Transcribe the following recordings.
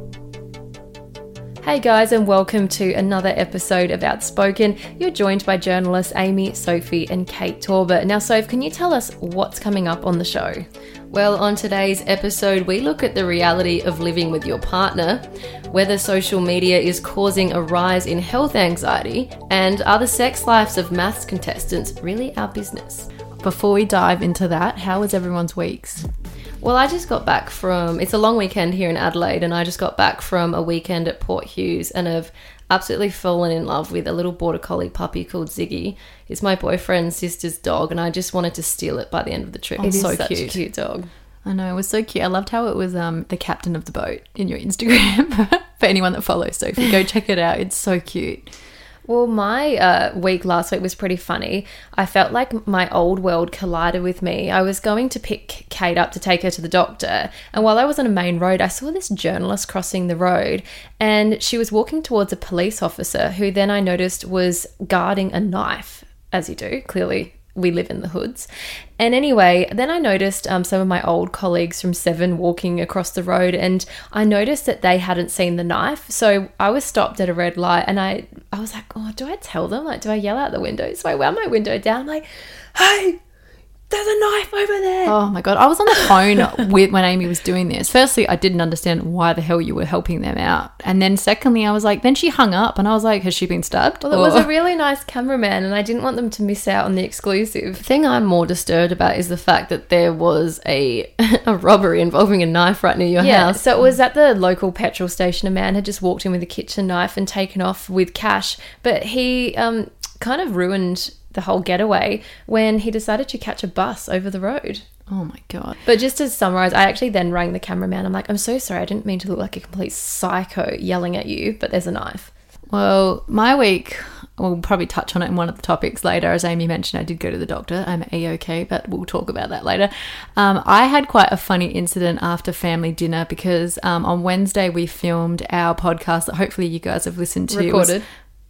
Hey guys, and welcome to another episode of Outspoken. You're joined by journalists Amy, Sophie and Kate Torber. Now Soph, can you tell us what's coming up on the show? Well, on today's episode, we look at the reality of living with your partner, whether social media is causing a rise in health anxiety, and are the sex lives of maths contestants really our business? Before we dive into that, how was everyone's weeks? Well, I just got back from, it's a long weekend here in Adelaide, and I just got back from a weekend at Port Hughes and have absolutely fallen in love with a little border collie puppy called Ziggy. It's my boyfriend's sister's dog, and I just wanted to steal it by the end of the trip. It's so such cute. a cute dog. I know, it was so cute. I loved how it was the captain of the boat in your Instagram. For anyone that follows Sophie, go check it out. It's so cute. Well, my week last week was pretty funny. I felt like my old world collided with me. I was going to pick Kate up to take her to the doctor, and while I was on a main road, I saw this journalist crossing the road, and she was walking towards a police officer who then I noticed was guarding a knife, as you do. Clearly, we live in the hoods. And anyway, then I noticed some of my old colleagues from Seven walking across the road, and I noticed that they hadn't seen the knife. So I was stopped at a red light, and I was like, oh, do I tell them? Like, do I yell out the window? So I wound my window down. I'm like, hey, there's a knife over there. Oh my God. I was on the phone when Amy was doing this. Firstly, I didn't understand why the hell you were helping them out. And then secondly, I was like, then she hung up and I was like, has she been stabbed? Well, it was a really nice cameraman and I didn't want them to miss out on the exclusive. The thing I'm more disturbed about is the fact that there was a robbery involving a knife right near your house. So it was at the local petrol station. A man had just walked in with a kitchen knife and taken off with cash, but he kind of ruined the whole getaway when he decided to catch a bus over the road. Oh my God. But just to summarize, I actually then rang the cameraman. I'm like, I'm so sorry. I didn't mean to look like a complete psycho yelling at you, but there's a knife. Well, my week, we'll probably touch on it in one of the topics later. As Amy mentioned, I did go to the doctor. I'm A-OK, but we'll talk about that later. I had quite a funny incident after family dinner because on Wednesday we filmed our podcast that hopefully you guys have listened to. Recorded.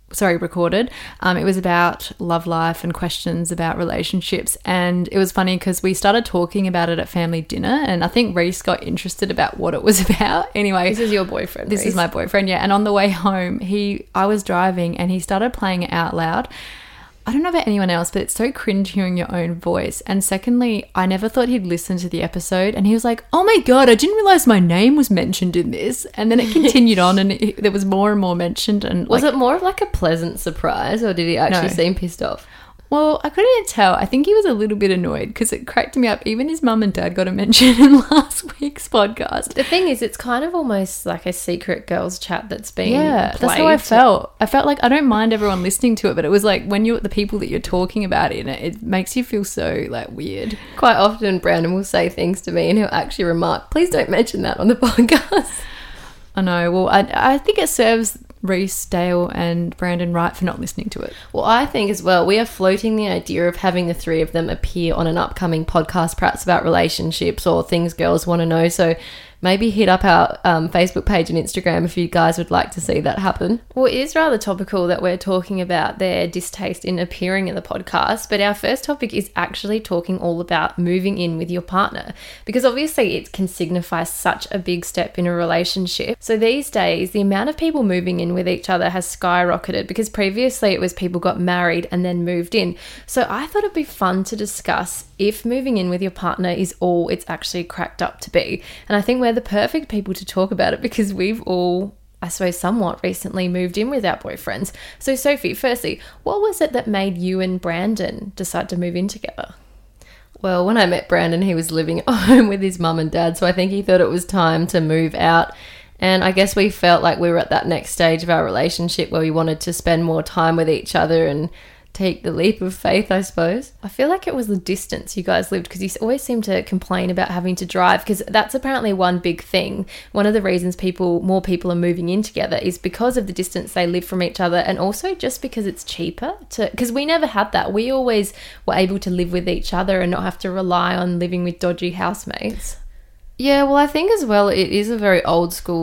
It was about love life and questions about relationships, and it was funny because we started talking about it at family dinner, and I think Reese got interested about what it was about. Anyway, this is your boyfriend. This is my boyfriend, yeah. And on the way home, I was driving and he started playing it out loud. I don't know about anyone else, but it's so cringe hearing your own voice. And secondly, I never thought he'd listen to the episode. And he was like, oh my God, I didn't realize my name was mentioned in this. And then it continued on and there was more and more mentioned. And was it more of like a pleasant surprise or did he actually seem pissed off? Well, I couldn't tell. I think he was a little bit annoyed because it cracked me up. Even his mum and dad got a mention in last week's podcast. The thing is, it's kind of almost like a secret girls chat that's being played. That's how I felt. I felt like I don't mind everyone listening to it, but it was like when you're the people that you're talking about it makes you feel so like weird. Quite often, Brandon will say things to me and he'll actually remark, please don't mention that on the podcast. I know. Well, I think it serves Reese, Dale and Brandon right for not listening to it. Well, I think as well, we are floating the idea of having the three of them appear on an upcoming podcast, perhaps about relationships or things girls want to know. So maybe hit up our Facebook page and Instagram if you guys would like to see that happen. Well, it is rather topical that we're talking about their distaste in appearing in the podcast, but our first topic is actually talking all about moving in with your partner, because obviously it can signify such a big step in a relationship. So these days, the amount of people moving in with each other has skyrocketed because previously it was people got married and then moved in. So I thought it'd be fun to discuss if moving in with your partner is all it's actually cracked up to be. And I think we're the perfect people to talk about it because we've all, I suppose, somewhat recently moved in with our boyfriends. So Sophie, firstly, what was it that made you and Brandon decide to move in together? Well, when I met Brandon, he was living at home with his mum and dad, so I think he thought it was time to move out. And I guess we felt like we were at that next stage of our relationship where we wanted to spend more time with each other and take the leap of faith, I suppose. I feel like it was the distance you guys lived, because you always seem to complain about having to drive, because that's apparently one big thing. One of the reasons more people are moving in together is because of the distance they live from each other, and also just because it's cheaper because we never had that. We always were able to live with each other and not have to rely on living with dodgy housemates. Yeah, well, I think as well it is a very old school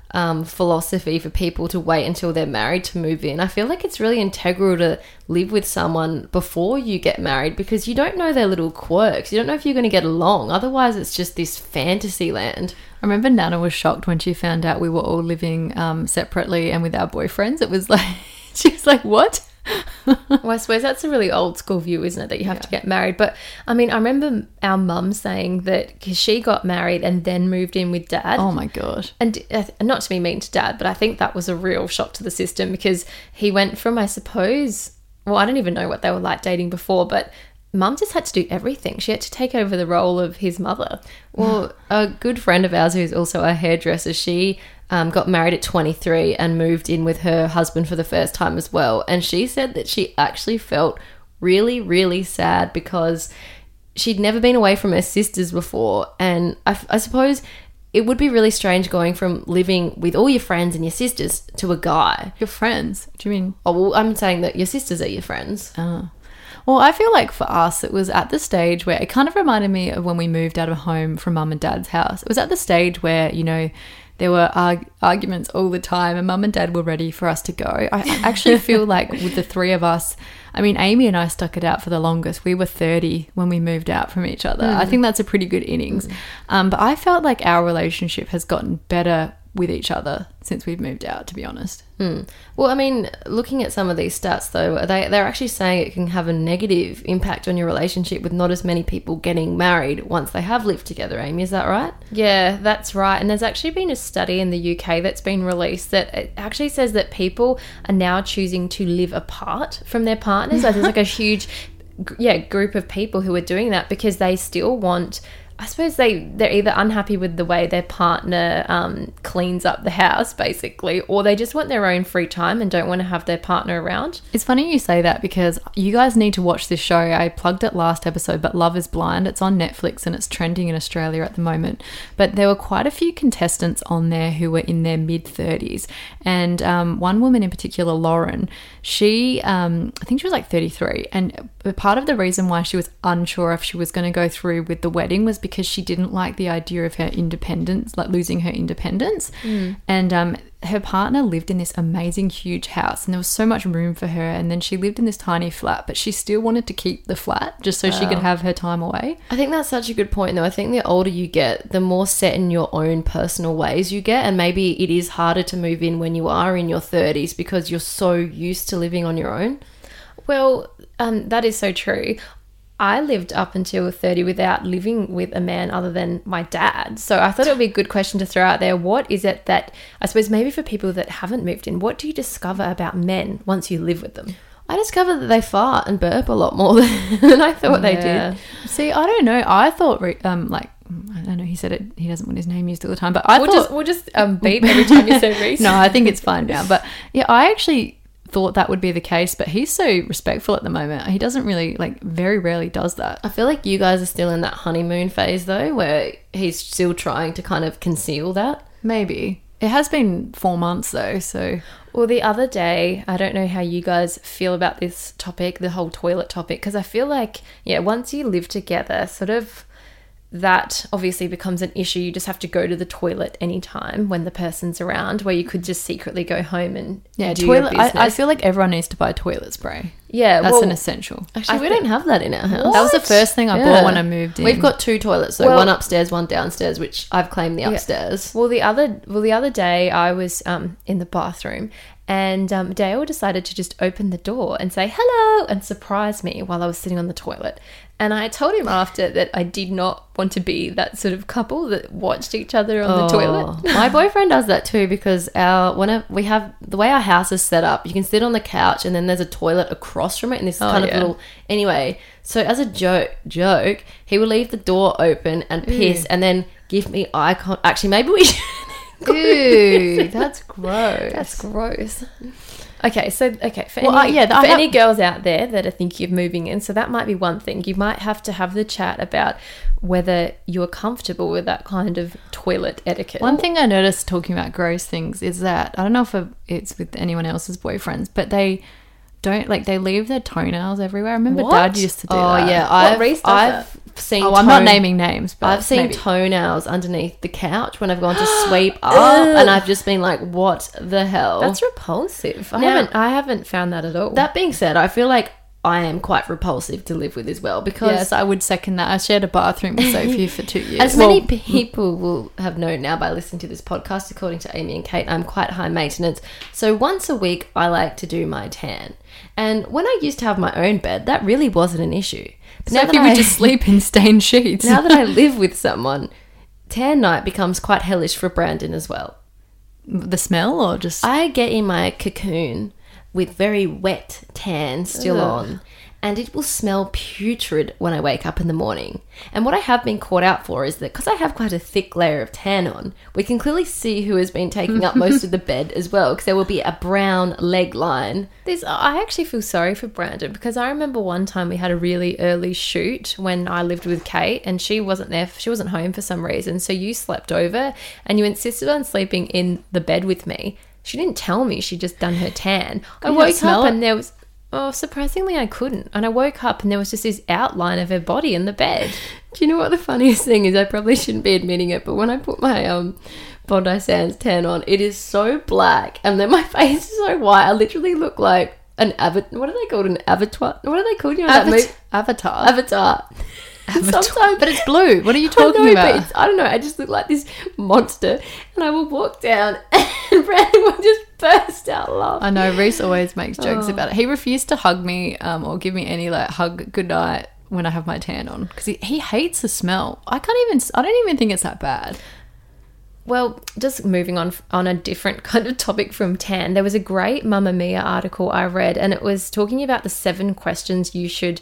philosophy for people to wait until they're married to move in. I feel like it's really integral to live with someone before you get married, because you don't know their little quirks. You don't know if you're going to get along. Otherwise, it's just this fantasy land. I remember Nana was shocked when she found out we were all living separately and with our boyfriends. It was like, she was like, what? Well, I suppose that's a really old school view, isn't it, that you have to get married. But I mean, I remember our mum saying that because she got married and then moved in with Dad. Oh my God. And not to be mean to Dad, but I think that was a real shock to the system, because he went from, I suppose, well, I don't even know what they were like dating before, but Mum just had to do everything. She had to take over the role of his mother. Well, a good friend of ours who's also a hairdresser, she got married at 23 and moved in with her husband for the first time as well. And she said that she actually felt really, really sad because she'd never been away from her sisters before. And I suppose it would be really strange going from living with all your friends and your sisters to a guy. Your friends? Do you mean? Oh, well, I'm saying that your sisters are your friends. Oh. Well, I feel like for us, it was at the stage where it kind of reminded me of when we moved out of home from Mum and Dad's house. It was at the stage where, you know, there were arguments all the time and Mum and Dad were ready for us to go. I actually feel like with the three of us, I mean, Amy and I stuck it out for the longest. We were 30 when we moved out from each other. I think that's a pretty good innings. But I felt like our relationship has gotten better with each other since we've moved out, to be honest. Well, I mean, looking at some of these stats though, they're actually saying it can have a negative impact on your relationship with not as many people getting married once they have lived together. Amy, is that right? Yeah, that's right. And there's actually been a study in the UK that's been released that it actually says that people are now choosing to live apart from their partners. Like, there's like a huge group of people who are doing that because they still want, I suppose they're either unhappy with the way their partner cleans up the house, basically, or they just want their own free time and don't want to have their partner around. It's funny you say that because you guys need to watch this show. I plugged it last episode, but Love is Blind. It's on Netflix and it's trending in Australia at the moment. But there were quite a few contestants on there who were in their mid-30s. And one woman in particular, Lauren, she, I think she was like 33. And part of the reason why she was unsure if she was going to go through with the wedding was because she didn't like the idea of her independence, like losing her independence. And her partner lived in this amazing huge house and there was so much room for her, and then she lived in this tiny flat, but she still wanted to keep the flat just so she could have her time away. I think that's such a good point though. I think the older you get, the more set in your own personal ways you get, and maybe it is harder to move in when you are in your 30s because you're so used to living on your own. Well, that is so true. I lived up until 30 without living with a man other than my dad. So I thought it would be a good question to throw out there. What is it that, I suppose maybe for people that haven't moved in, what do you discover about men once you live with them? I discovered that they fart and burp a lot more than I thought they did. See, I don't know. I thought, like, I don't know, he said it, he doesn't want his name used all the time, but we'll just beep every time you say Reese. No, I think it's fine now. But yeah, I actually thought that would be the case, but he's so respectful at the moment. He doesn't really, like, very rarely does that. I feel like you guys are still in that honeymoon phase though, where he's still trying to kind of conceal that. Maybe. It has been 4 months though, so. Well, the other day, I don't know how you guys feel about this topic, the whole toilet topic, because I feel like, once you live together, sort of that obviously becomes an issue. You just have to go to the toilet anytime when the person's around, where you could just secretly go home and do your business. I feel like everyone needs to buy toilet spray. Yeah, that's an essential. Actually, we don't have that in our house. What? That was the first thing I bought when I moved in. We've got 2 toilets, so one upstairs, one downstairs, which I've claimed the upstairs. Well, the other day I was in the bathroom, and Dale decided to just open the door and say hello and surprise me while I was sitting on the toilet. And I told him after that I did not want to be that sort of couple that watched each other on the toilet. My boyfriend does that too, because we have the way our house is set up, you can sit on the couch and then there's a toilet across from it, and this kind of little, anyway, so as a joke, he will leave the door open and piss and then give me eye contact. Actually, maybe we should. Ew, that's gross. That's gross. Okay, for any girls out there that are thinking of moving in, so that might be one thing. You might have to have the chat about whether you're comfortable with that kind of toilet etiquette. One thing I noticed talking about gross things is that, I don't know if it's with anyone else's boyfriends, but they don't, like, they leave their toenails everywhere. I remember Dad used to do that. Oh yeah, I've seen. I'm not naming names, but I've seen maybe. toenails underneath the couch when I've gone to sweep up, and I've just been like, "What the hell?" That's repulsive. Now- I haven't found that at all. That being said, I feel like I am quite repulsive to live with as well because Yes, I would second that. I shared a bathroom with Sophie for 2 years. as many people will have known now by listening to this podcast, according to Amy and Kate, I'm quite high maintenance. So once a week, I like to do my tan. And when I used to have my own bed, that really wasn't an issue. But now Sophie that would I- just sleep in stained sheets. now that I live with someone, tan night becomes quite hellish for Brandon as well. The smell or just... I get in my cocoon with very wet tan still on, and it will smell putrid when I wake up in the morning. And what I have been caught out for is that because I have quite a thick layer of tan on, we can clearly see who has been taking up most of the bed as well, because there will be a brown leg line. I actually feel sorry for Brandon because I remember one time we had a really early shoot when I lived with Kate and she wasn't there. She wasn't home for some reason. So you slept over and you insisted on sleeping in the bed with me. She didn't tell me she'd just done her tan. I you not woke smell up it? and there was... Oh, surprisingly, I couldn't. And I woke up and there was just this outline of her body in the bed. Do you know what the funniest thing is? I probably shouldn't be admitting it, but when I put my Bondi Sands tan on, it is so black, and then my face is so white. I literally look like an what are they called? An avatar? What are they called? You know that movie? Avatar. Avatar. Sometimes, But it's blue. What are you I talking know, about? but I don't know. I just look like this monster, and I will walk down, and Brandon will just burst out laughing. I know, Reese always makes jokes Oh. about it. He refused to hug me or give me any like hug goodnight when I have my tan on because he hates the smell. I don't even think it's that bad. Well, just moving on a different kind of topic from tan, there was a great Mamma Mia article I read, and it was talking about the 7 questions you should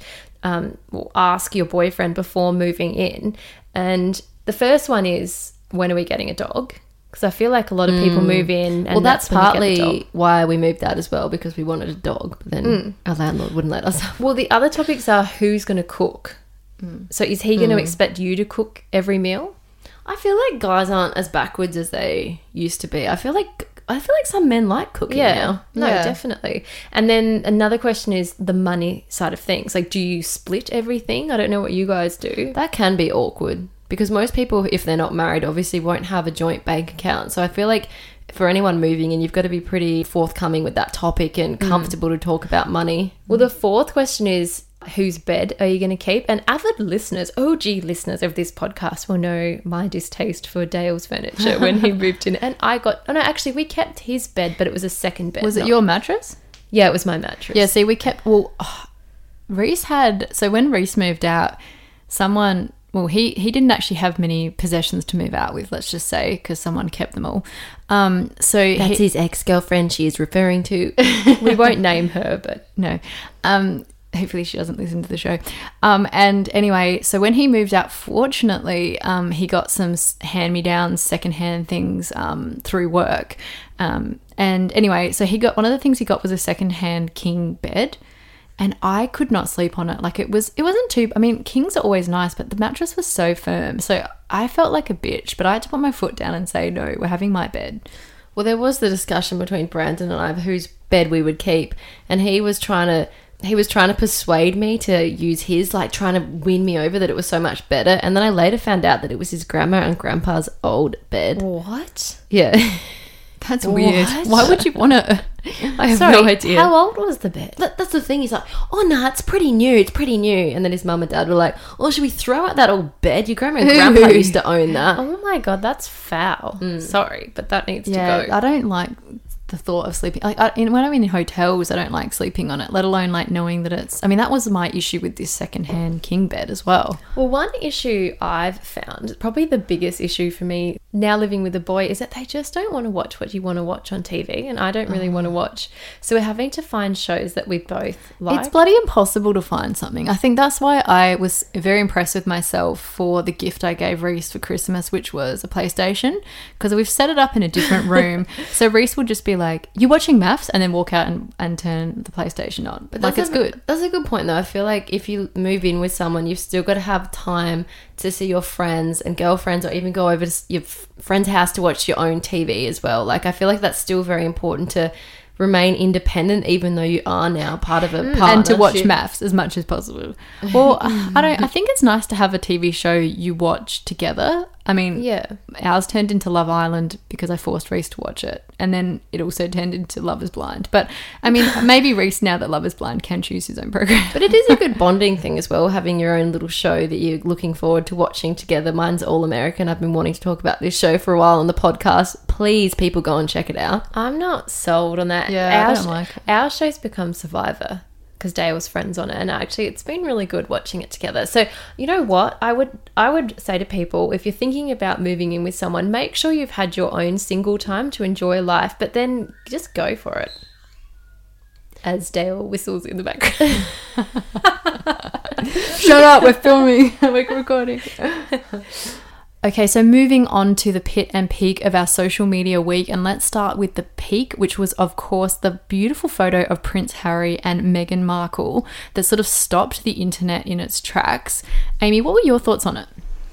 ask your boyfriend before moving in. And the first one is, when are we getting a dog? Because I feel like a lot of people move in and Well, that's when you get the dog. partly why we moved out as well, because we wanted a dog, but then our landlord wouldn't let us. Well, the other topics are who's going to cook. So is he going to expect you to cook every meal? I feel like guys aren't as backwards as they used to be. I feel like some men like cooking now. No, Yeah. definitely. And then another question is the money side of things. Like, do you split everything? I don't know what you guys do. That can be awkward because most people, if they're not married, obviously won't have a joint bank account. So I feel like for anyone moving in, you've got to be pretty forthcoming with that topic and comfortable to talk about money. Well, the fourth question is, whose bed are you going to keep? And avid listeners, OG listeners of this podcast will know my distaste for Dale's furniture when he moved in. And actually, we kept his bed, but it was a second bed. Was it not- your mattress? Yeah, it was my mattress. Yeah, see, we kept... Well, Reese had... So when Reese moved out, someone... Well, he didn't actually have many possessions to move out with, let's just say, because someone kept them all. So That's his ex-girlfriend she is referring to. We won't name her, but No. Hopefully she doesn't listen to the show. And anyway, so when he moved out, fortunately, he got some hand-me-downs, secondhand things through work. And anyway, so one of the things he got was a secondhand king bed. And I could not sleep on it. Like it wasn't too, I mean, kings are always nice, but the mattress was so firm. So I felt like a bitch, but I had to put my foot down and say, no, we're having my bed. Well, there was the discussion between Brandon and I of whose bed we would keep, and he was trying to persuade me to use his, like trying to win me over that it was so much better. And then I later found out that it was his grandma and grandpa's old bed. what? Yeah. That's weird. What? Why would you want to? I have Sorry, no idea. how old was the bed? That's the thing. He's like, oh, no, it's pretty new. It's pretty new. And then his mum and dad were like, oh, should we throw out that old bed? Your grandma and grandpa used to own that. Oh my God, that's foul. Sorry, but that needs Yeah, to go. I don't like the thought of sleeping. Like when I'm in hotels, I don't like sleeping on it, let alone like knowing that it's... I mean, that was my issue with this secondhand king bed as well. Well, one issue I've found, probably the biggest issue for me now living with a boy, is that they just don't want to watch what you want to watch on TV, and I don't really want to watch. So we're having to find shows that we both like. It's bloody impossible to find something. I think that's why I was very impressed with myself for the gift I gave Reese for Christmas, which was a PlayStation, because we've set it up in a different room. So Reese would just be like, you watching maths? And then walk out and turn the PlayStation on. But like, it's good. That's a good point, though. I feel like if you move in with someone, you've still got to have time to see your friends and girlfriends, or even go over to your friend's house to watch your own TV as well. Like, I feel like that's still very important to remain independent even though you are now part of a partnership. And to watch maths as much as possible. Well, I think it's nice to have a TV show you watch together. I mean, Yeah. ours turned into Love Island because I forced Reese to watch it. And then it also turned into Love is Blind. But, I mean, maybe Reese, now that Love is Blind, can choose his own program. But it is a good bonding thing as well, having your own little show that you're looking forward to watching together. Mine's All American. I've been wanting to talk about this show for a while on the podcast. Please, people, go and check it out. I'm not sold on that. Yeah, I don't like it. Our show's become Survivor because Dale's friends on it, and actually it's been really good watching it together. So you know what? I would say to people, if you're thinking about moving in with someone, make sure you've had your own single time to enjoy life, but then just go for it. As Dale whistles in the background. Shut up, we're filming. We're recording. Okay, so moving on to the pit and peak of our social media week, and let's start with the peak, which was, of course, the beautiful photo of Prince Harry and Meghan Markle that sort of stopped the internet in its tracks. Amy, what were your thoughts on it?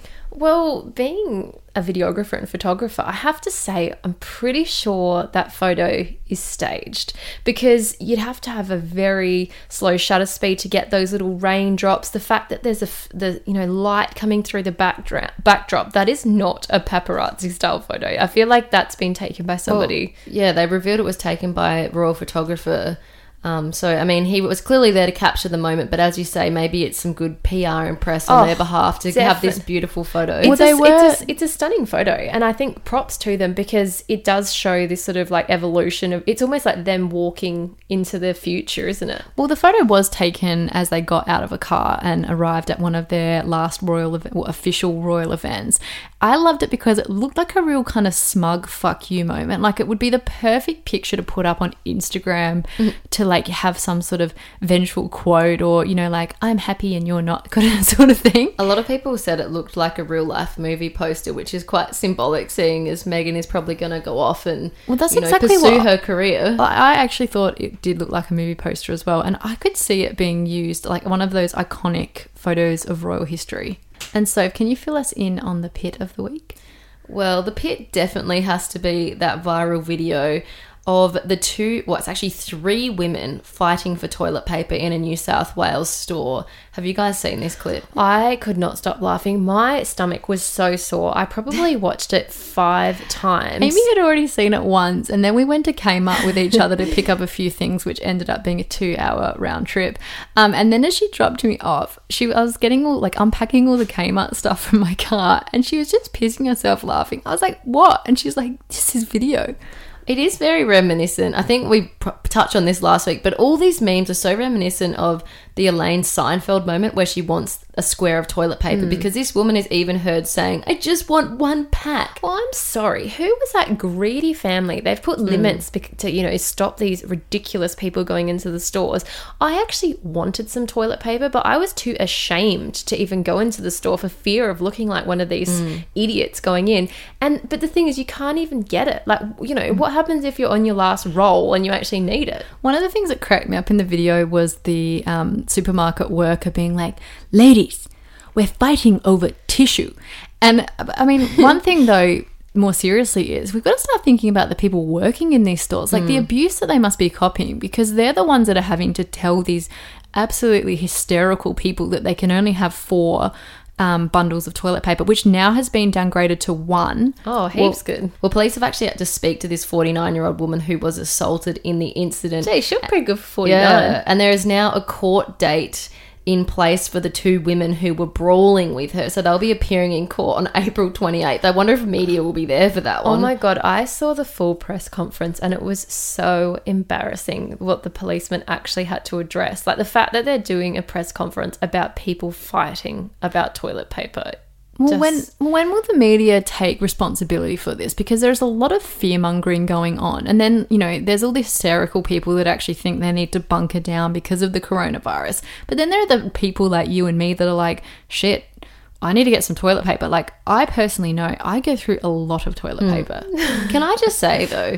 Well, being a videographer and photographer, I have to say I'm pretty sure that photo is staged, because you'd have to have a very slow shutter speed to get those little raindrops. The fact that there's the light coming through the backdrop, that is not a paparazzi style photo. I feel like that's been taken by somebody. Well, yeah, they revealed it was taken by a royal photographer. So, I mean, he was clearly there to capture the moment, but as you say, maybe it's some good PR and press on their behalf to have this beautiful photo. It's a stunning photo, and I think props to them, because it does show this sort of like evolution of, it's almost like them walking into the future, isn't it? Well, the photo was taken as they got out of a car and arrived at one of their last official royal events. I loved it because it looked like a real kind of smug fuck you moment. Like, it would be the perfect picture to put up on Instagram to like have some sort of vengeful quote, or, you know, like, I'm happy and you're not, kind of sort of thing. A lot of people said it looked like a real life movie poster, which is quite symbolic, seeing as Meghan is probably going to go off and pursue her career. I actually thought it did look like a movie poster as well, and I could see it being used like one of those iconic photos of royal history. And so, can you fill us in on the pit of the week? Well, the pit definitely has to be that viral video of it's actually 3 women fighting for toilet paper in a New South Wales store. Have you guys seen this clip? I could not stop laughing. My stomach was so sore. I probably watched it 5 times. Amy had already seen it once, and then we went to Kmart with each other to pick up a few things, which ended up being a 2-hour round trip. And then as she dropped me off, I was getting unpacking all the Kmart stuff from my car, and she was just pissing herself laughing. I was like, what? And she's like, this is video. It is very reminiscent. I think we touched on this last week, but all these memes are so reminiscent of the Elaine Seinfeld moment where she wants a square of toilet paper, because this woman is even heard saying, I just want 1 pack. Well, I'm sorry. Who was that greedy family? They've put limits to, stop these ridiculous people going into the stores. I actually wanted some toilet paper, but I was too ashamed to even go into the store for fear of looking like one of these idiots going in. But the thing is, you can't even get it. Like, what happens if you're on your last roll and you actually need it? One of the things that cracked me up in the video was the supermarket worker being like, ladies, we're fighting over tissue. And I mean, one thing though, more seriously, is we've got to start thinking about the people working in these stores, like the abuse that they must be copying, because they're the ones that are having to tell these absolutely hysterical people that they can only have 4 bundles of toilet paper, which now has been downgraded to 1. Oh, heaps good. Well, police have actually had to speak to this 49-year-old woman who was assaulted in the incident. Gee, she looked pretty good for 49. Yeah, and there is now a court date in place for the 2 women who were brawling with her. So they'll be appearing in court on April 28th. I wonder if media will be there for that one. Oh my God, I saw the full press conference and it was so embarrassing what the policemen actually had to address. Like, the fact that they're doing a press conference about people fighting about toilet paper. Well, when will the media take responsibility for this? Because there's a lot of fear-mongering going on. And then, there's all the hysterical people that actually think they need to bunker down because of the coronavirus. But then there are the people like you and me that are like, shit, I need to get some toilet paper. Like, I personally know I go through a lot of toilet paper. Can I just say, though,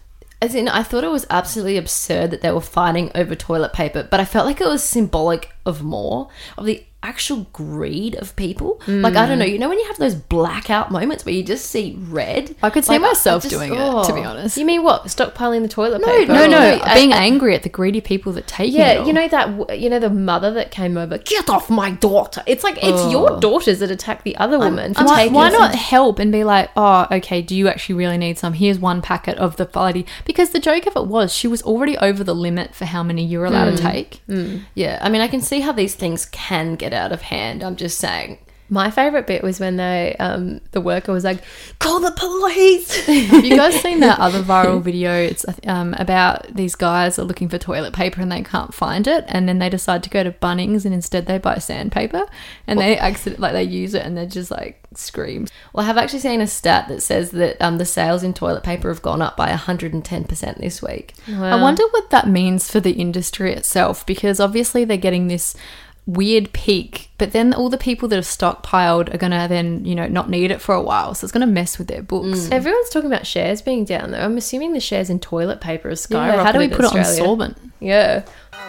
I thought it was absolutely absurd that they were fighting over toilet paper, but I felt like it was symbolic of more, of the actual greed of people. Like, I don't know, you know when you have those blackout moments where you just see red? I could see Like, myself I just- doing it, to be oh. honest. You mean what? Stockpiling the toilet No, paper? No, being angry at the greedy people that take it. Yeah, all. you know that. You know the mother that came over. Get off my daughter! It's like it's your daughters that attack the other woman for Why, taking. why some- not help and be like, oh, okay, do you actually really need some? Here's one packet of the variety. Because the joke of it was she was already over the limit for how many you're allowed to take. Yeah, I mean, I can see how these things can get out of hand. I'm just saying. My favorite bit was when they, the worker was like, "Call the police." Have you guys seen that other viral video? It's about these guys are looking for toilet paper and they can't find it, and then they decide to go to Bunnings and instead they buy sandpaper, and they they use it and they just like scream. Well, I have actually seen a stat that says that the sales in toilet paper have gone up by 110% this week. I wonder what that means for the industry itself, because obviously they're getting this weird peak, but then all the people that have stockpiled are going to then, you know, not need it for a while, so it's going to mess with their books. Everyone's talking about shares being down though. I'm assuming the shares in toilet paper are skyrocketed. Yeah, how do we in put it on Australia. solvent? Yeah.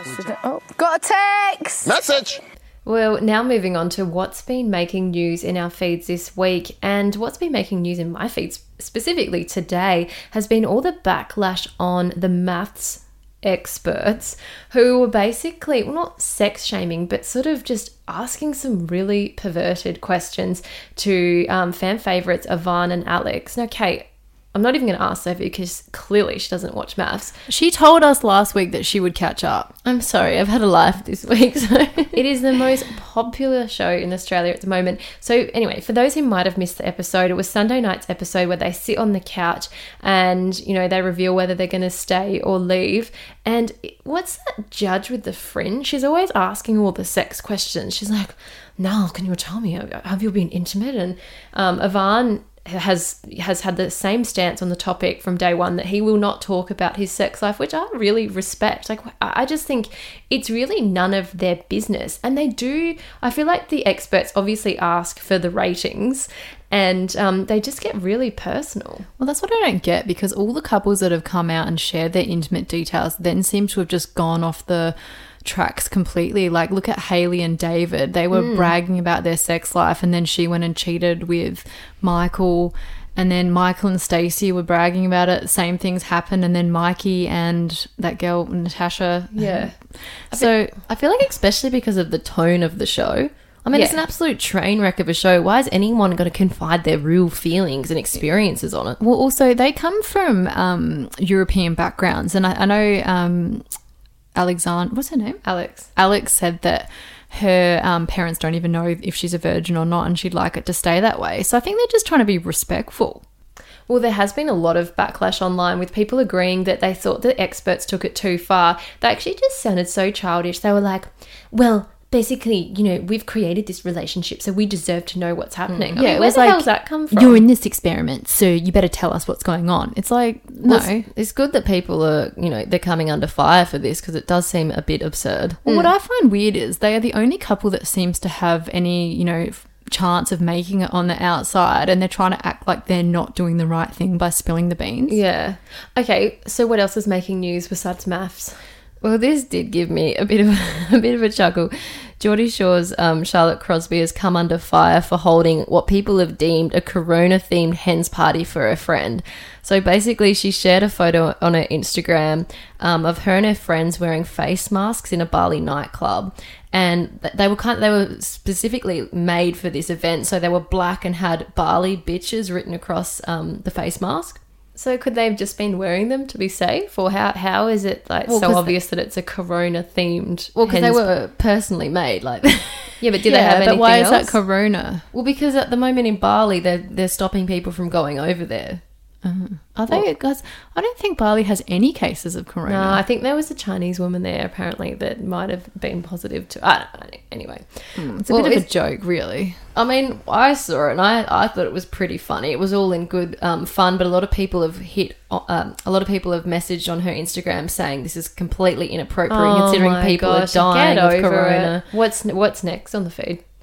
Got a text. Message. Well, now moving on to what's been making news in our feeds this week, and what's been making news in my feeds specifically today has been all the backlash on the maths experts who were basically, well, not sex shaming, but sort of just asking some really perverted questions to fan favourites Avan and Alex. Now, Kate, I'm not even going to ask Sophie because clearly she doesn't watch maths. She told us last week that she would catch up. I'm sorry, I've had a life this week, so... It is the most popular show in Australia at the moment. So anyway, for those who might have missed the episode, it was Sunday night's episode where they sit on the couch and, you know, they reveal whether they're going to stay or leave. And what's that judge with the fringe? She's always asking all the sex questions. She's like, "No, can you tell me, have you been intimate?" And Avan has had the same stance on the topic from day one, that he will not talk about his sex life, which I really respect. Like, I just think it's really none of their business. And they do, I feel like the experts obviously ask for the ratings, and they just get really personal. Well, that's what I don't get, because all the couples that have come out and shared their intimate details then seem to have just gone off the tracks completely. Like, look at Hayley and David. They were bragging about their sex life, and then she went and cheated with Michael, and then Michael and Stacey were bragging about it. Same things happened, and then Mikey and that girl Natasha. Yeah. So I feel like, especially because of the tone of the show, I mean, it's an absolute train wreck of a show. Why is anyone going to confide their real feelings and experiences on it? Well, also they come from European backgrounds, and I know Alexandra, what's her name? Alex said that her parents don't even know if she's a virgin or not, and she'd like it to stay that way. So I think they're just trying to be respectful. Well, there has been a lot of backlash online with people agreeing that they thought the experts took it too far. They actually just sounded so childish. They were like, "Well, basically, you know, we've created this relationship, so we deserve to know what's happening." I mean, it where was the like, hell's that come from? You're in this experiment, so you better tell us what's going on. It's like, no. Well, it's good that people are, you know, they're coming under fire for this, because it does seem a bit absurd. Well, what I find weird is they are the only couple that seems to have any, you know, chance of making it on the outside, and they're trying to act like they're not doing the right thing by spilling the beans. Yeah. Okay, so what else is making news besides maths? Well, this did give me a bit of a chuckle. Geordie Shore's Charlotte Crosby has come under fire for holding what people have deemed a Corona-themed hens party for a friend. So basically, she shared a photo on her Instagram of her and her friends wearing face masks in a Bali nightclub, and they were specifically made for this event. So they were black and had Bali bitches written across the face mask. So could they have just been wearing them to be safe, or how is it like so obvious that it's a Corona themed? Well, because they were personally made, like. Yeah, but did they have anything but why else? is that Corona? Well, because at the moment in Bali, they're stopping people from going over there. Are they? Guys, I don't think Bali has any cases of Corona. No, I think there was a Chinese woman there apparently that might have been positive to. I don't know. Anyway, It's a bit of a joke, really. I mean, I saw it and I thought it was pretty funny. It was all in good fun, but a lot of people have messaged on her Instagram saying this is completely inappropriate, considering people are dying of Corona. What's next on the feed?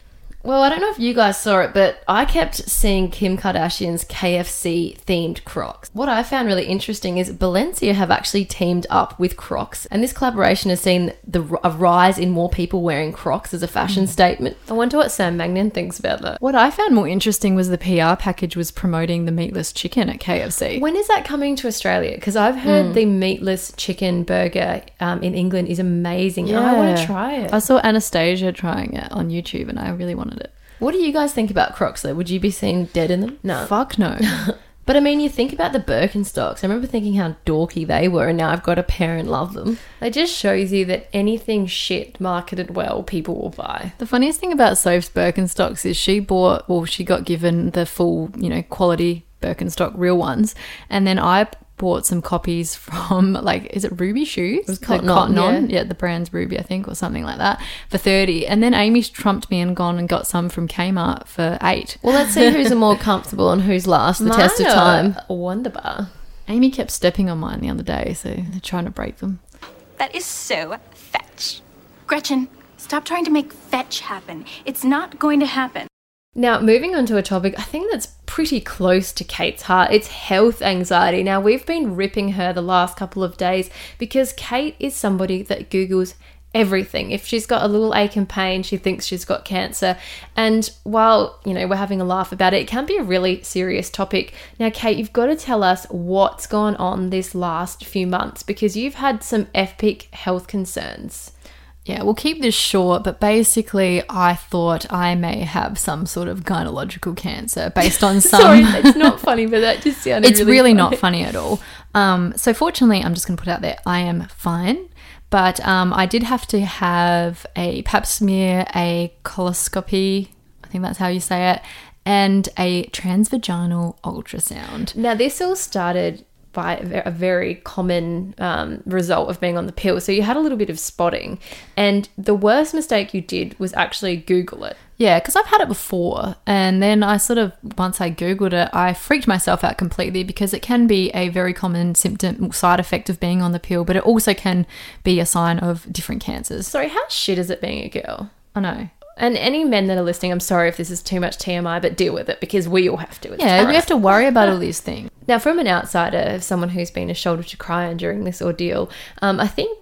Well, I don't know if you guys saw it, but I kept seeing Kim Kardashian's KFC themed Crocs. What I found really interesting is Balenciaga have actually teamed up with Crocs, and this collaboration has seen a rise in more people wearing Crocs as a fashion statement. I wonder what Sam Magnan thinks about that. What I found more interesting was the PR package was promoting the meatless chicken at KFC. When is that coming to Australia? Because I've heard the meatless chicken burger in England is amazing. And I want to try it. I saw Anastasia trying it on YouTube and I really wanted it. What do you guys think about Crocs though? Would you be seen dead in them? No. Fuck no. But I mean, you think about the Birkenstocks. I remember thinking how dorky they were, and now I've got a pair and love them. It just shows you that anything shit marketed well, people will buy. The funniest thing about Soph's Birkenstocks is she got given the full, quality Birkenstock real ones, and then I bought some copies from is it Ruby Shoes? It was Cotton On, yeah, the brand's Ruby I think, or something like that, for $30, and then Amy's trumped me and gone and got some from Kmart for $8. Well, let's see who's more comfortable and who's last the test of time. A Wonderbar. Amy kept stepping on mine the other day, so they're trying to break them. That is so fetch. Gretchen, stop trying to make fetch happen. It's not going to happen. Now, moving on to a topic I think that's pretty close to Kate's heart. It's health anxiety. Now, we've been ripping her the last couple of days because Kate is somebody that Googles everything. If she's got a little ache and pain, she thinks she's got cancer. And while, we're having a laugh about it, it can be a really serious topic. Now, Kate, you've got to tell us what's gone on this last few months because you've had some epic health concerns. Yeah, we'll keep this short, but basically I thought I may have some sort of gynecological cancer based on some... Sorry, that's not funny, but that just sounded It's really funny. not funny at all. So fortunately, I'm just going to put it out there, I am fine. But I did have to have a pap smear, a coloscopy, I think that's how you say it, and a transvaginal ultrasound. Now, this all started by a very common result of being on the pill. So you had a little bit of spotting, and the worst mistake you did was actually Google it. Yeah, because I've had it before, and then once I Googled it, I freaked myself out completely because it can be a very common symptom, side effect of being on the pill, but it also can be a sign of different cancers. Sorry, how shit is it being a girl? I know. And any men that are listening, I'm sorry if this is too much TMI, but deal with it because we all have to. It's we gross. have to worry about all these things. Now, from an outsider, someone who's been a shoulder to cry on during this ordeal, I think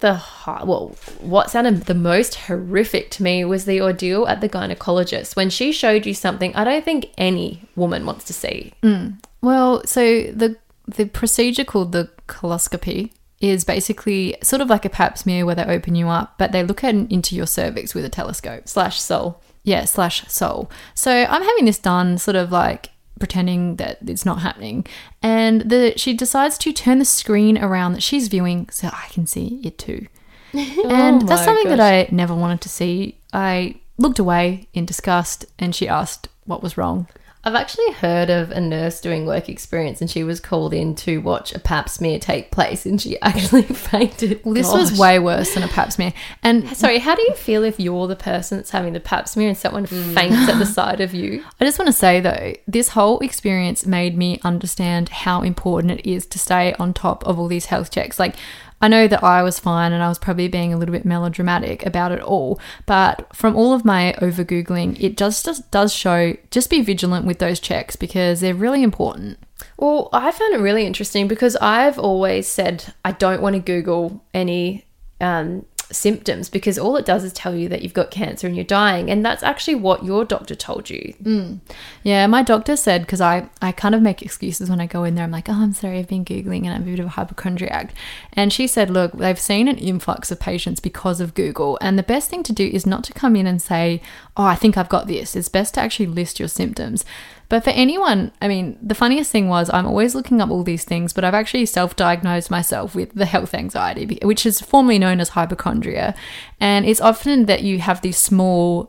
what sounded the most horrific to me was the ordeal at the gynecologist. When she showed you something I don't think any woman wants to see. Well, so the procedure called the coloscopy is basically sort of like a pap smear where they open you up, but they look into your cervix with a telescope. /Sol. Yeah, /Sol. So I'm having this done sort of like pretending that it's not happening. And she decides to turn the screen around that she's viewing so I can see it too. And that's something that I never wanted to see. I looked away in disgust and she asked what was wrong. I've actually heard of a nurse doing work experience and she was called in to watch a pap smear take place and she actually fainted. Well, this was way worse than a pap smear. And sorry, how do you feel if you're the person that's having the pap smear and someone faints at the side of you? I just want to say though, this whole experience made me understand how important it is to stay on top of all these health checks. Like, I know that I was fine and I was probably being a little bit melodramatic about it all, but from all of my over Googling, it just does show, just be vigilant with those checks because they're really important. Well, I found it really interesting because I've always said I don't want to Google any symptoms because all it does is tell you that you've got cancer and you're dying, and that's actually what your doctor told you. Yeah, my doctor said, because I kind of make excuses when I go in there. I'm like, oh, I'm sorry, I've been Googling and I'm a bit of a hypochondriac. And she said, look, they've seen an influx of patients because of Google, and the best thing to do is not to come in and say, oh, I think I've got this. It's best to actually list your symptoms. But for anyone, I mean, the funniest thing was I'm always looking up all these things, but I've actually self-diagnosed myself with the health anxiety, which is formerly known as hypochondria. And it's often that you have these small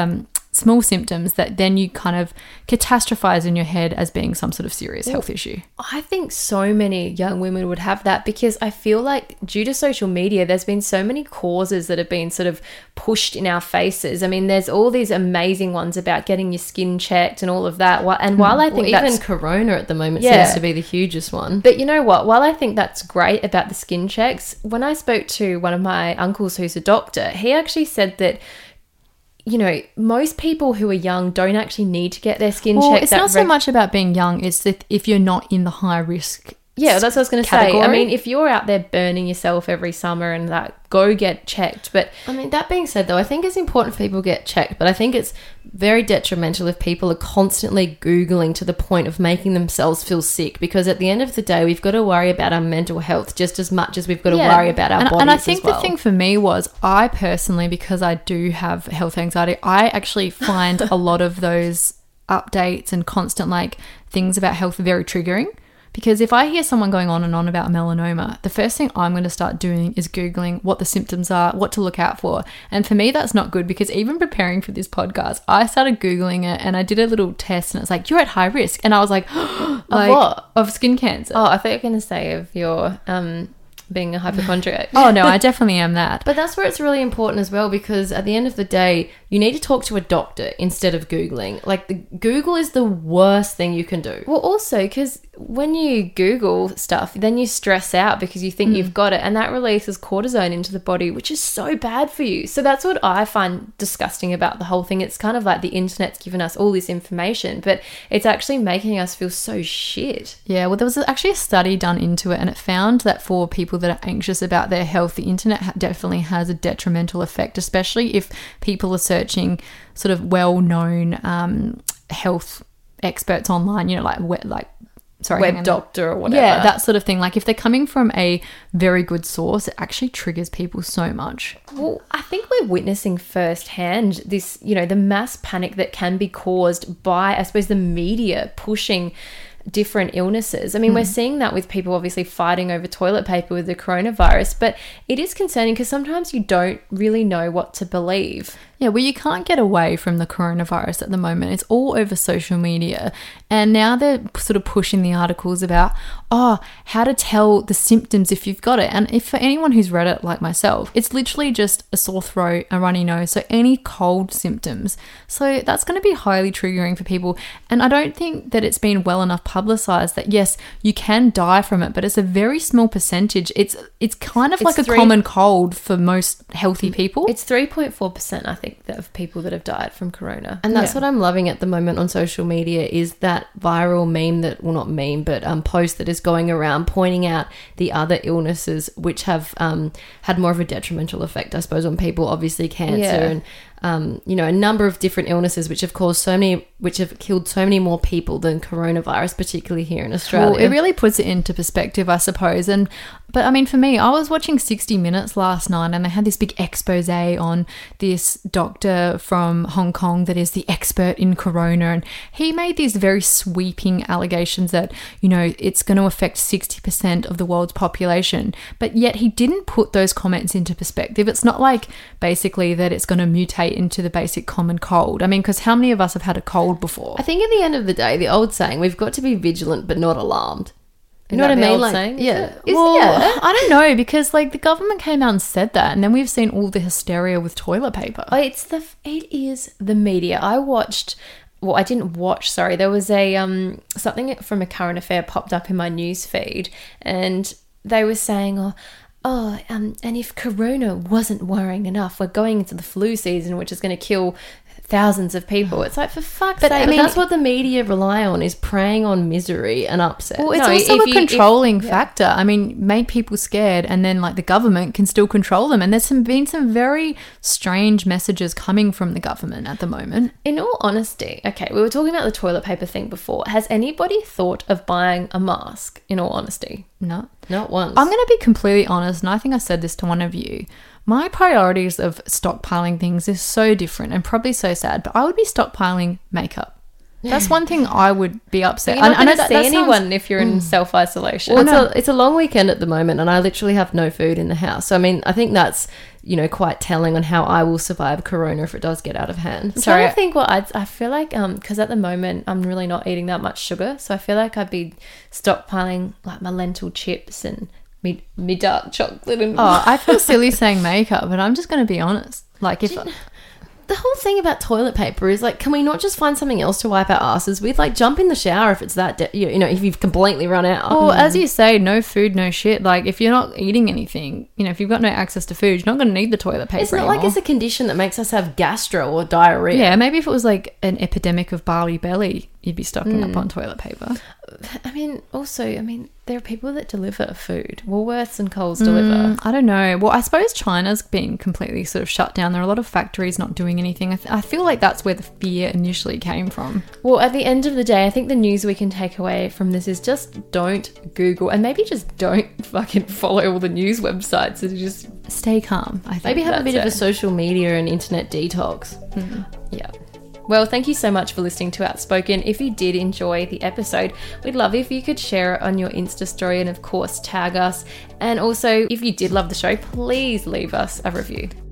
symptoms that then you kind of catastrophize in your head as being some sort of serious health issue. I think so many young women would have that because I feel like due to social media, there's been so many causes that have been sort of pushed in our faces. I mean, there's all these amazing ones about getting your skin checked and all of that. And while I think even Corona at the moment seems to be the hugest one. But you know what? While I think that's great about the skin checks, when I spoke to one of my uncles who's a doctor, he actually said that you know, most people who are young don't actually need to get their skin Well, checked. it's not so much about being young. It's that if you're not in the high risk. Yeah, that's what I was going to say. category. I mean, if you're out there burning yourself every summer and that, go get checked. But I mean, that being said, though, I think it's important for people to get checked, but I think it's very detrimental if people are constantly Googling to the point of making themselves feel sick, because at the end of the day, we've got to worry about our mental health just as much as we've got to worry about our bodies. And I think as well. the thing for me was, I personally, because I do have health anxiety, I actually find a lot of those updates and constant like things about health very triggering. Because if I hear someone going on and on about melanoma, the first thing I'm going to start doing is Googling what the symptoms are, what to look out for. And for me, that's not good, because even preparing for this podcast, I started Googling it and I did a little test and it's like, you're at high risk. And I was like, Of what? Of skin cancer. Oh, I thought you were going to say of your being a hypochondriac. Oh, no, I definitely am that. But that's where it's really important as well, because at the end of the day, you need to talk to a doctor instead of Googling. Like, Google is the worst thing you can do. Well, also, because when you Google stuff, then you stress out because you think you've got it, and that releases cortisone into the body, which is so bad for you. So that's what I find disgusting about the whole thing. It's kind of like the internet's given us all this information, but it's actually making us feel so shit. Yeah, well, there was actually a study done into it, and it found that for people that are anxious about their health, the internet definitely has a detrimental effect, especially if people are searching sort of well-known health experts online, you know, web doctor or whatever. Yeah, that sort of thing. Like if they're coming from a very good source, it actually triggers people so much. Well, I think we're witnessing firsthand this, you know, the mass panic that can be caused by, I suppose, the media pushing different illnesses. I mean, we're seeing that with people obviously fighting over toilet paper with the coronavirus, but it is concerning because sometimes you don't really know what to believe. Yeah, well, you can't get away from the coronavirus at the moment. It's all over social media. And now they're sort of pushing the articles about, how to tell the symptoms if you've got it. And if for anyone who's read it like myself, it's literally just a sore throat, a runny nose, so any cold symptoms. So that's going to be highly triggering for people. And I don't think that it's been well enough publicized that, yes, you can die from it, but it's a very small percentage. It's kind of like a common cold for most healthy people. It's 3.4%, I think, of people that have died from corona. And that's what I'm loving at the moment on social media, is that viral meme that, well, not meme, but post that is going around pointing out the other illnesses which have had more of a detrimental effect, I suppose, on people. Obviously cancer and you know, a number of different illnesses which have killed so many more people than coronavirus, particularly here in Australia. Well, it really puts it into perspective, I suppose. But I mean, for me, I was watching 60 Minutes last night and they had this big expose on this doctor from Hong Kong that is the expert in corona. And he made these very sweeping allegations that, you know, it's going to affect 60% of the world's population. But yet he didn't put those comments into perspective. It's not like basically that it's going to mutate into the basic common cold. I mean, because how many of us have had a cold before? I think at the end of the day, the old saying, we've got to be vigilant but not alarmed. You know what I mean? Like, saying? yeah. I don't know, because like the government came out and said that, and then we've seen all the hysteria with toilet paper. It is the media. I didn't watch, sorry. There was a something from a current affair popped up in my news feed, and they were saying, and if corona wasn't worrying enough, we're going into the flu season, which is going to kill thousands of people. It's like, for fuck's sake. I mean, that's what the media rely on, is preying on misery and upset. Well, it's also a controlling factor. I mean, make people scared, and then like the government can still control them. And there's been some very strange messages coming from the government at the moment. In all honesty, okay, we were talking about the toilet paper thing before. Has anybody thought of buying a mask, in all honesty? No. Not once. I'm going to be completely honest, and I think I said this to one of you. My priorities of stockpiling things is so different and probably so sad, but I would be stockpiling makeup. That's one thing I would be upset. You're not going to see that anyone if you're in self-isolation. Well, it's a long weekend at the moment, and I literally have no food in the house. So, I mean, I think that's, you know, quite telling on how I will survive corona if it does get out of hand. I'm trying to think what I feel like, because at the moment I'm really not eating that much sugar, so I feel like I'd be stockpiling like my lentil chips and me dark chocolate and... I feel silly saying makeup, but I'm just going to be honest. Like if... the whole thing about toilet paper is like, can we not just find something else to wipe our asses with? Like, jump in the shower if it's that, you know, if you've completely run out. Well, as you say, no food, no shit. Like, if you're not eating anything, you know, if you've got no access to food, you're not going to need the toilet paper It's not anymore. like it's a condition that makes us have gastro or diarrhea. Yeah, maybe if it was like an epidemic of barley belly, you'd be stocking up on toilet paper. I mean, there are people that deliver food. Woolworths and Coles deliver. I don't know. Well, I suppose China's been completely sort of shut down. There are a lot of factories not doing anything. I feel like that's where the fear initially came from. Well, at the end of the day, I think the news we can take away from this is just don't Google, and maybe just don't fucking follow all the news websites. And just Stay calm, I think. maybe have a bit of a that's it. social media and internet detox. Yeah. Well, thank you so much for listening to Outspoken. If you did enjoy the episode, we'd love if you could share it on your Insta story and, of course, tag us. And also, if you did love the show, please leave us a review.